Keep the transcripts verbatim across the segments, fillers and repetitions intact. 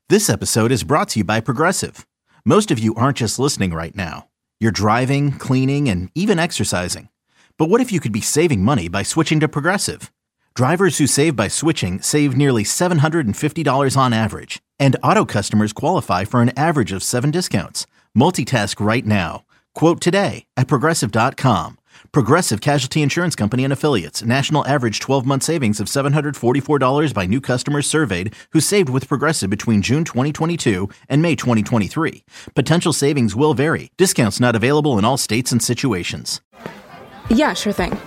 This episode is brought to you by Progressive. Most of you aren't just listening right now. You're driving, cleaning, and even exercising. But what if you could be saving money by switching to Progressive? Drivers who save by switching save nearly seven hundred fifty dollars on average. And auto customers qualify for an average of seven discounts. Multitask right now. Quote today at Progressive dot com. Progressive Casualty Insurance Company and Affiliates. National average twelve-month savings of seven hundred forty-four dollars by new customers surveyed who saved with Progressive between June twenty twenty-two and May twenty twenty-three. Potential savings will vary. Discounts not available in all states and situations. Yeah, sure thing.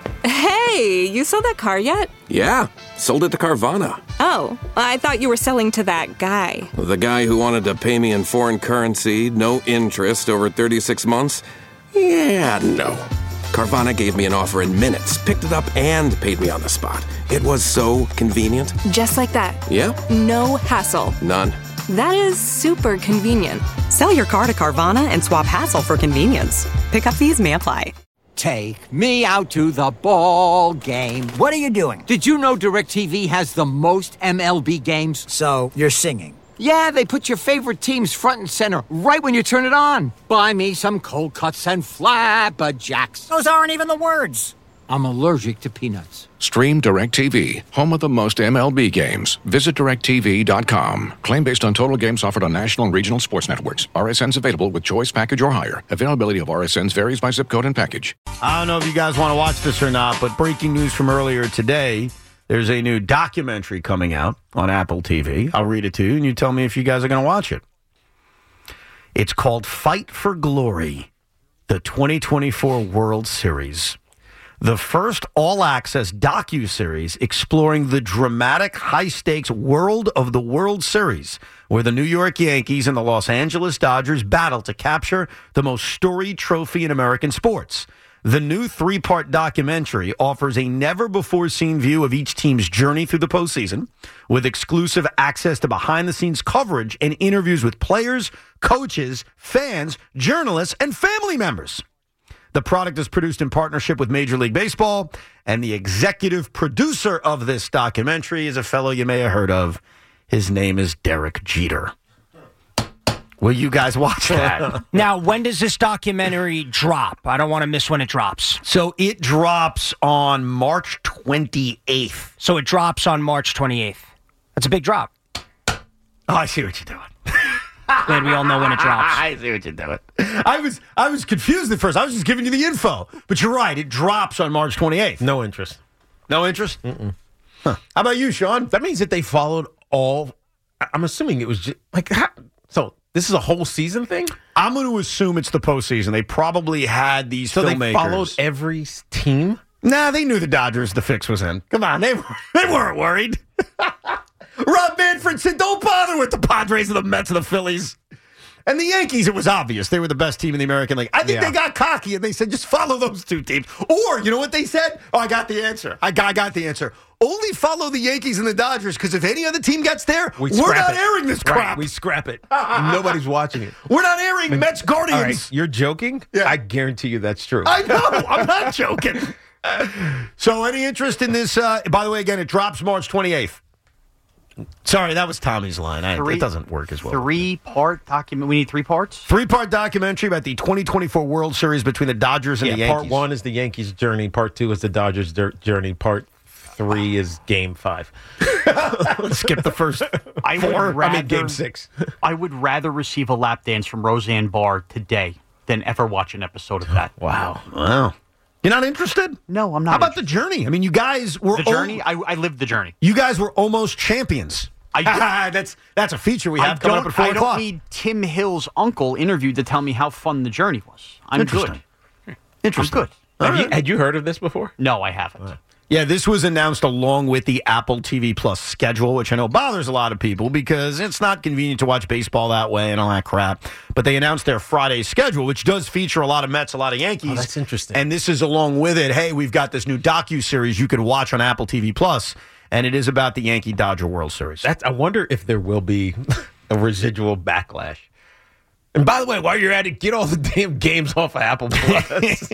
Hey, you sold that car yet? Yeah, sold it to Carvana. Oh, I thought you were selling to that guy. The guy who wanted to pay me in foreign currency, no interest, over thirty-six months? Yeah, no. Carvana gave me an offer in minutes, picked it up, and paid me on the spot. It was so convenient. Just like that. Yep. No hassle. None. That is super convenient. Sell your car to Carvana and swap hassle for convenience. Pickup fees may apply. Take me out to the ball game. What are you doing? Did you know DirecTV has the most M L B games? So, you're singing? Yeah, they put your favorite teams front and center right when you turn it on. Buy me some cold cuts and flapjacks. Those aren't even the words. I'm allergic to peanuts. Stream DirecTV, home of the most M L B games. Visit direct T V dot com. Claim based on total games offered on national and regional sports networks. R S Ns available with choice package or higher. Availability of R S Ns varies by zip code and package. I don't know if you guys want to watch this or not, but breaking news from earlier today, there's a new documentary coming out on Apple T V. I'll read it to you, and you tell me if you guys are going to watch it. It's called Fight for Glory, the twenty twenty-four World Series. The first all-access docuseries exploring the dramatic, high-stakes world of the World Series, where the New York Yankees and the Los Angeles Dodgers battle to capture the most storied trophy in American sports. The new three-part documentary offers a never-before-seen view of each team's journey through the postseason, with exclusive access to behind-the-scenes coverage and interviews with players, coaches, fans, journalists, and family members. The product is produced in partnership with Major League Baseball, and the executive producer of this documentary is a fellow you may have heard of. His name is Derek Jeter. Will you guys watch that? Now, when does this documentary drop? I don't want to miss when it drops. So it drops on March twenty-eighth. So it drops on March twenty-eighth. That's a big drop. Oh, I see what you're doing. Glad we all know when it drops. I see what you're doing. I was I was confused at first. I was just giving you the info. But you're right. It drops on March twenty-eighth. No interest. No interest? Mm-mm. Huh. How about you, Sean? That means that they followed all... I'm assuming it was just... like how, So this is a whole season thing? I'm going to assume it's the postseason. They probably had these so filmmakers. So they followed every team? Nah, they knew the Dodgers, the fix was in. Come on, they, they weren't worried. Rob Manfred said, don't bother with the Padres and the Mets and the Phillies. And the Yankees, it was obvious. They were the best team in the American League. I think yeah. they got cocky, and they said, just follow those two teams. Or, you know what they said? Oh, I got the answer. I got, I got the answer. Only follow the Yankees and the Dodgers, because if any other team gets there, we we're not it. airing this crap. Right, we scrap it. Nobody's watching it. We're not airing and, Mets Guardians. Right, you're joking? Yeah. I guarantee you that's true. I know. I'm not joking. So any interest in this? Uh, by the way, again, it drops March twenty-eighth. Sorry, that was Tommy's line. I, three, it doesn't work as well. Three-part document. We need three parts? Three-part documentary about the twenty twenty-four World Series between the Dodgers and yeah, the Yankees. Part one is the Yankees' journey. Part two is the Dodgers' journey. Part three is game five. Let's skip the first I four. Would rather, I mean, game six. I would rather receive a lap dance from Roseanne Barr today than ever watch an episode of that. Wow. Wow. You're not interested? No, I'm not. How about interested. the journey? I mean, you guys were... The journey? O- I, I lived the journey. You guys were almost champions. I that's that's a feature we have coming up at four I o'clock. don't need Tim Hill's uncle interviewed to tell me how fun the journey was. I'm Interesting. good. Interesting. I'm good. Have right. you, had you heard of this before? No, I haven't. Right. Yeah, this was announced along with the Apple T V Plus schedule, which I know bothers a lot of people because it's not convenient to watch baseball that way and all that crap. But they announced their Friday schedule, which does feature a lot of Mets, a lot of Yankees. Oh, that's interesting. And this is along with it. Hey, we've got this new docuseries you can watch on Apple T V Plus, and it is about the Yankee-Dodger World Series. That's, I wonder if there will be a residual backlash. And by the way, while you're at it, get all the damn games off of Apple Plus.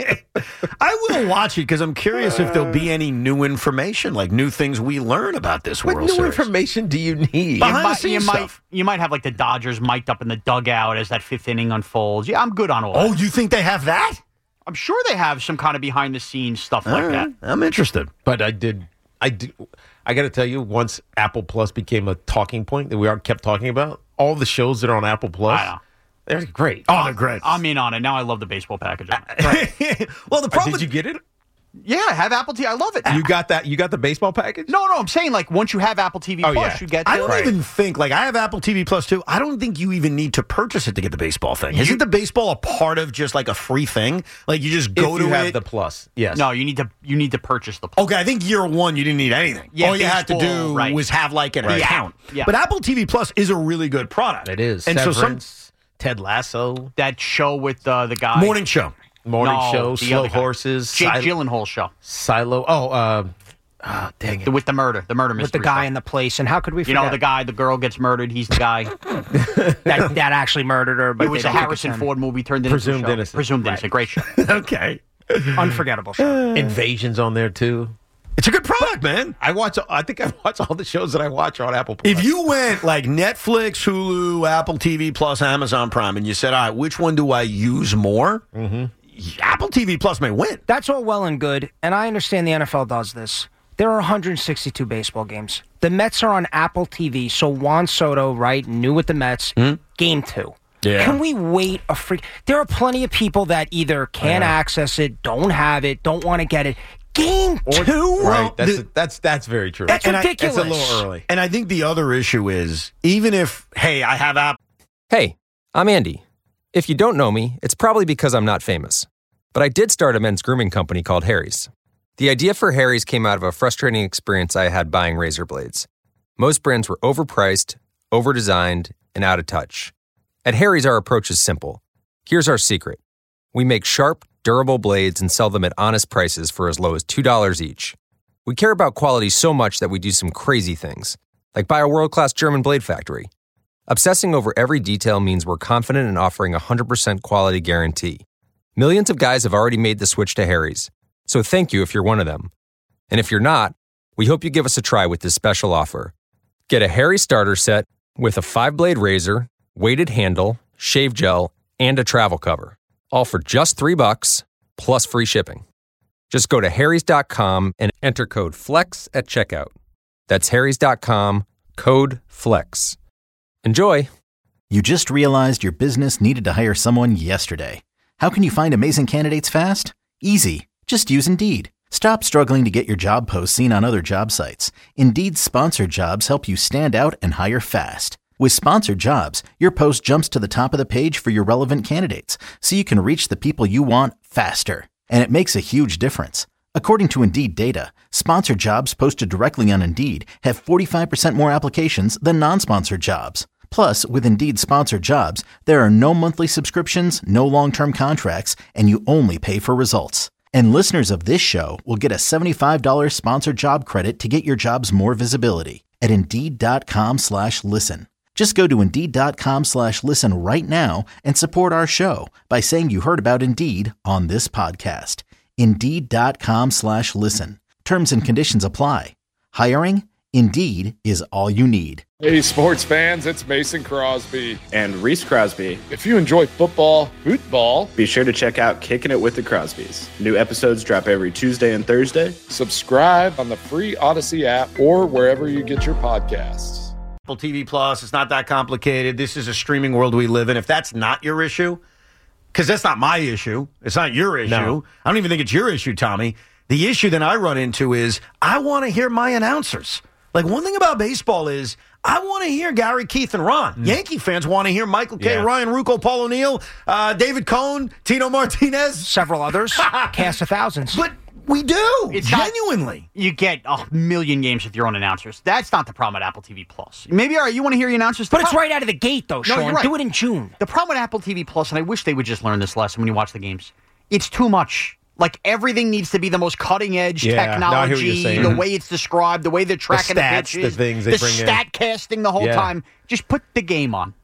I will watch it because I'm curious if there'll be any new information, like new things we learn about this What World new Series. information do you need? Behind you, the might, scenes you, might, stuff. you might have like the Dodgers mic'd up in the dugout as that fifth inning unfolds. Yeah, I'm good on all Oh, that. you think they have that? I'm sure they have some kind of behind the scenes stuff like All right. that. I'm interested. But I did, I do, I got to tell you, once Apple Plus became a talking point that we are kept talking about, all the shows that are on Apple Plus, I know. they're great. Oh, they're great. I'm in on it. Now I love the baseball package. On it. Well, the Uh, problem did you get it? Yeah, I have Apple T V. I love it. You got that? You got the baseball package? No, no, I'm saying like once you have Apple T V Oh, Plus, yeah. you get. I the- don't Right. even think, like, I have Apple T V Plus too. I don't think you even need to purchase it to get the baseball thing. Isn't the baseball a part of just like a free thing? Like, you just go if to you have it. the Plus, yes. No, you need to. You need to purchase the. Plus. Okay, I think year one you didn't need anything. Yeah, All you had to baseball, do right. was have like an Right. account. Yeah. But Apple T V Plus is a really good product. It is. And so Severance, some Ted Lasso, That show with uh, the guy. morning show. Morning No, Show, the Slow other guy. Horses, Jake Sil- Gyllenhaal show Silo. Oh, uh, ah, dang it. The- with the murder, the murder With the mystery. guy stuff. in the place. And how could we You forget know, the guy, the girl gets murdered. He's the guy. that, that actually murdered her? But It was they a don't think Harrison it's him. Ford movie turned into Presumed a show. Innocent. Presumed Right. Innocent. Great show. Okay. Unforgettable show. Invasion's on there too. It's a good product, man. I watch. I think I watch all the shows that I watch on Apple Plus. If you went like Netflix, Hulu, Apple T V Plus, Amazon Prime, and you said, all right, which one do I use more? Mm-hmm. Apple T V Plus may win. That's all well and good, and I understand the N F L does this. There are one hundred sixty-two baseball games. The Mets are on Apple T V, so Juan Soto, right, new with the Mets, Hmm? game two. Yeah. Can we wait a freak? There are plenty of people that either can't access it, don't have it, don't want to get it. Game two? right? That's the- that's that's very true. That's And I- ridiculous. It's a little early. And I think the other issue is, even if, hey, I have Apple. Hey, I'm Andy. If you don't know me, it's probably because I'm not famous. But I did start a men's grooming company called Harry's. The idea for Harry's came out of a frustrating experience I had buying razor blades. Most brands were overpriced, overdesigned, and out of touch. At Harry's, our approach is simple. Here's our secret. We make sharp, durable blades and sell them at honest prices for as low as two dollars each. We care about quality so much that we do some crazy things, like buy a world-class German blade factory. Obsessing over every detail means we're confident in offering a one hundred percent quality guarantee. Millions of guys have already made the switch to Harry's, so thank you if you're one of them. And if you're not, we hope you give us a try with this special offer. Get a Harry starter set with a five-blade razor, weighted handle, shave gel, and a travel cover, all for just three bucks plus free shipping. Just go to harrys dot com and enter code FLEX at checkout. That's harrys dot com, code FLEX. Enjoy! You just realized your business needed to hire someone yesterday. How can you find amazing candidates fast? Easy. Just use Indeed. Stop struggling to get your job posts seen on other job sites. Indeed's sponsored jobs help you stand out and hire fast. With sponsored jobs, your post jumps to the top of the page for your relevant candidates, so you can reach the people you want faster. And it makes a huge difference. According to Indeed data, sponsored jobs posted directly on Indeed have forty-five percent more applications than non-sponsored jobs. Plus, with Indeed sponsored jobs, there are no monthly subscriptions, no long-term contracts, and you only pay for results. And listeners of this show will get a seventy-five dollars sponsored job credit to get your jobs more visibility at Indeed.com slash listen. Just go to Indeed.com slash listen right now and support our show by saying you heard about Indeed on this podcast. Indeed.com slash listen. Terms and conditions apply. Hiring? Indeed is all you need. Hey, sports fans, it's Mason Crosby. And Reese Crosby. If you enjoy football, football, be sure to check out Kicking It with the Crosbys. New episodes drop every Tuesday and Thursday. Subscribe on the free Odyssey app or wherever you get your podcasts. Apple T V Plus, it's not that complicated. This is a streaming world we live in. If that's not your issue, because that's not my issue, it's not your issue. No. I don't even think it's your issue, Tommy. The issue that I run into is I want to hear my announcers. Like, one thing about baseball is I want to hear Gary, Keith, and Ron. Mm. Yankee fans want to hear Michael K., Yeah. Ryan Rucco, Paul O'Neill, uh, David Cohn, Tino Martinez. Several others. Cast of thousands. But we do, It's not- genuinely. You get a million games with your own announcers. That's not the problem at Apple T V Plus. Maybe, all right, you want to hear your announcers. But The it's pro- right out of the gate, though, No, Sean. you're right. Do it in June. The problem with Apple T V Plus, and I wish they would just learn this lesson when you watch the games, it's too much. Like, everything needs to be the most cutting-edge Yeah, no, I hear what technology, you're saying. the Mhm. way it's described, the way they're tracking the, stats, pitches, the things they the bring in. stat casting the whole Yeah. time. Just put the game on.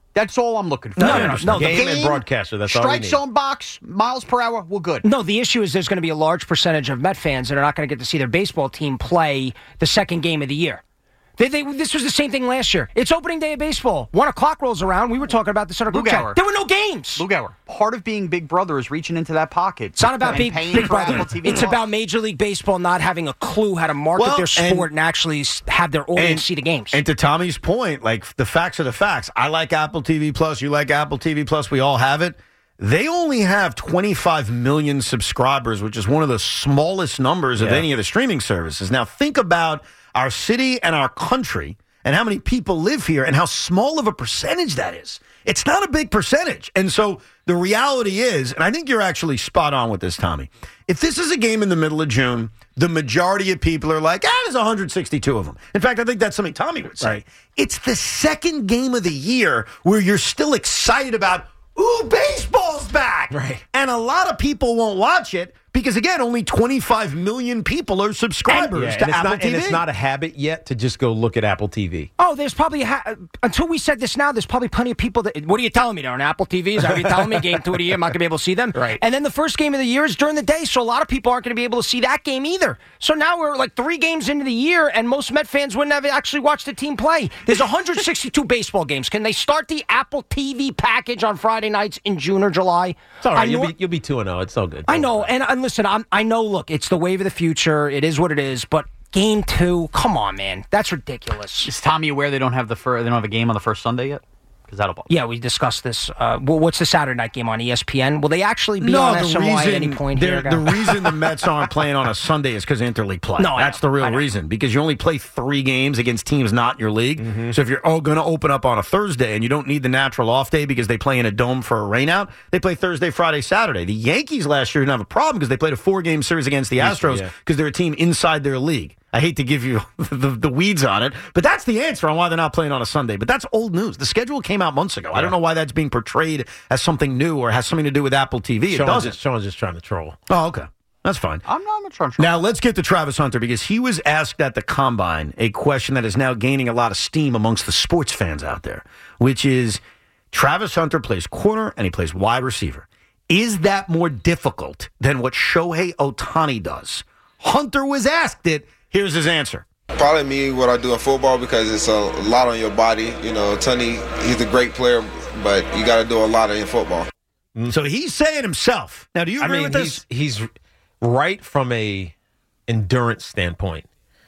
That's all I'm looking for. No, no, no. no the game, game and broadcaster. That's all you strike need. zone box, miles per hour. We're good. No, the issue is there's going to be a large percentage of Met fans that are not going to get to see their baseball team play the second game of the year. They, they, this was the same thing last year. It's opening day of baseball. One o'clock rolls around. We were talking about this in our group chat. There were no games. Lugauer. Part of being Big Brother is reaching into that pocket. It's not about and big, paying big for brother. Apple T V It's Plus. about Major League Baseball not having a clue how to market Well, their sport and- and, actually s- have their audience see the games. And to Tommy's point, like the facts are the facts. I like Apple T V Plus. You like Apple T V Plus. We all have it. They only have twenty-five million subscribers, which is one of the smallest numbers of Yeah. any of the streaming services. Now, think about our city and our country and how many people live here and how small of a percentage that is. It's not a big percentage. And so the reality is, and I think you're actually spot on with this, Tommy, if this is a game in the middle of June, the majority of people are like, ah, there's one hundred sixty-two of them. In fact, I think that's something Tommy would say. Right. It's the second game of the year where you're still excited about, ooh, baseball's back. Right. And a lot of people won't watch it because, again, only twenty-five million people are subscribers Yeah, to and it's Apple not, T V. And it's not a habit yet to just go look at Apple T V. Oh, there's probably, a ha- until we said this now, there's probably plenty of people that, what are you telling me? They're on Apple T V? Is that what you're telling me? Game two of the year, I'm not going to be able to see them? Right. And then the first game of the year is during the day, so a lot of people aren't going to be able to see that game either. So now we're like three games into the year, and most Met fans wouldn't have actually watched the team play. There's one hundred sixty-two baseball games. Can they start the Apple T V package on Friday nights in June or July? It's all right. I You'll know- be, you'll be two and oh. It's all good. I know, and, and listen, I'm, I know, look, it's the wave of the future. It is what it is, but game two, come on, man. That's ridiculous. Is Tommy aware they don't have the fir- they don't have a game on the first Sunday yet? Because that'll bother. Yeah, we discussed this. Uh, well, what's the Saturday night game on E S P N? Will they actually be No, on the S M Y reason, at any point they're- here? the reason the Mets aren't playing on a Sunday is because interleague play. No, I That's know, the real I know. reason. Because you only play three games against teams not in your league. So if you're oh, going to open up on a Thursday and you don't need the natural off day because they play in a dome for a rainout, they play Thursday, Friday, Saturday. The Yankees last year didn't have a problem because they played a four-game series against the Astros because yeah. they're a team inside their league. I hate to give you the, the weeds on it, but that's the answer on why they're not playing on a Sunday. But that's old news. The schedule came out months ago. I don't know why that's being portrayed as something new or has something to do with Apple T V. It Sean's doesn't. just, Sean's just trying to troll. Oh, okay. That's fine. I'm not, I'm not trying to. Now, let's get to Travis Hunter because he was asked at the Combine a question that is now gaining a lot of steam amongst the sports fans out there, which is Travis Hunter plays corner and he plays wide receiver. Is that more difficult than what Shohei Ohtani does? Hunter was asked it. Here's his answer. Probably me, what I do in football, because it's a lot on your body. You know, Tony, he's a great player, but you got to do a lot in football. So he's saying himself. Now, do you I agree mean, with this? he's, he's right from a endurance standpoint.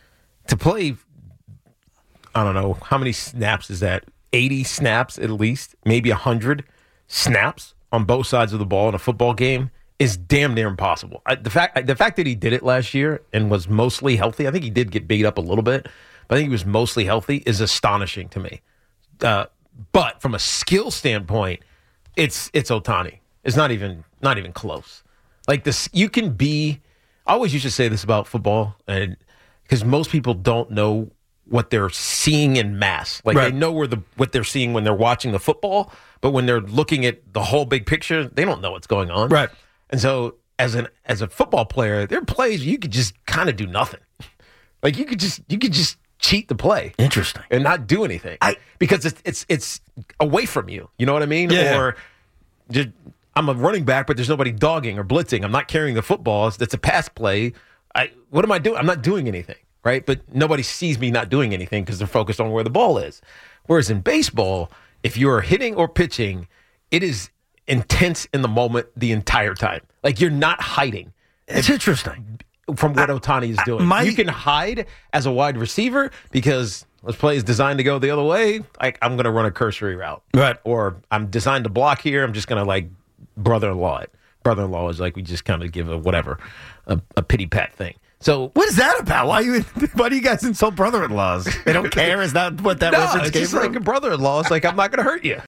To play, I don't know, how many snaps is that? eighty snaps at least, maybe one hundred snaps on both sides of the ball in a football game is damn near impossible. I, the fact the fact that he did it last year and was mostly healthy, I think he did get beat up a little bit, but I think he was mostly healthy, is astonishing to me. Uh, but from a skill standpoint, it's it's Ohtani. It's not even not even close. Like this, you can be. I always used to say this about football, and because most people don't know what they're seeing in mass. Like Right. they know where the what they're seeing when they're watching the football, but when they're looking at the whole big picture, they don't know what's going on. Right. And so, as an as a football player, there are plays you could just kind of do nothing. Like you could just you could just cheat the play. Interesting. And not do anything. I, because it's it's it's away from you. You know what I mean? Yeah. Or just I'm a running back, but there's nobody dogging or blitzing. I'm not carrying the football. It's, it's a pass play. I what am I doing? I'm not doing anything, right? But nobody sees me not doing anything because they're focused on where the ball is. Whereas in baseball, if you're hitting or pitching, it is intense in the moment the entire time. Like you're not hiding. It's interesting. From what Ohtani is doing. my- You can hide as a wide receiver because this play is designed to go the other way. Like I'm going to run a cursory route. Right. Or I'm designed to block here. I'm just going to like brother-in-law it. Brother-in-law is like we just kind of give a whatever, a, a pity pat thing. So What is that about? Why you? Why do you guys insult brother-in-laws? They don't care. Is that what that no, reference it's came just from? like a brother-in-law. It's like I'm not going to hurt you.